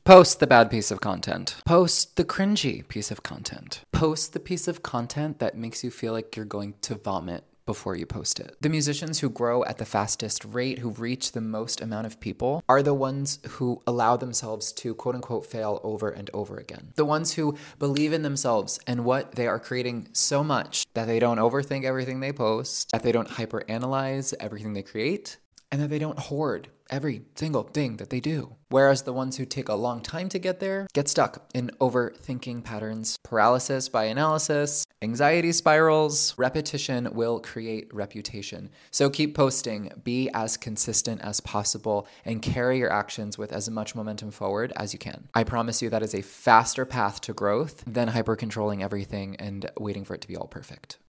Post the bad piece of content. Post the cringy piece of content. Post the piece of content that makes you feel like you're going to vomit before you post it. The musicians who grow at the fastest rate, who reach the most amount of people, are the ones who allow themselves to quote unquote fail over and over again. The ones who believe in themselves and what they are creating so much that they don't overthink everything they post, that they don't hyperanalyze everything they create, and that they don't hoard every single thing that they do. Whereas the ones who take a long time to get there get stuck in overthinking patterns, paralysis by analysis, anxiety spirals. Repetition will create reputation. So keep posting, be as consistent as possible, and carry your actions with as much momentum forward as you can. I promise you that is a faster path to growth than hyper-controlling everything and waiting for it to be all perfect.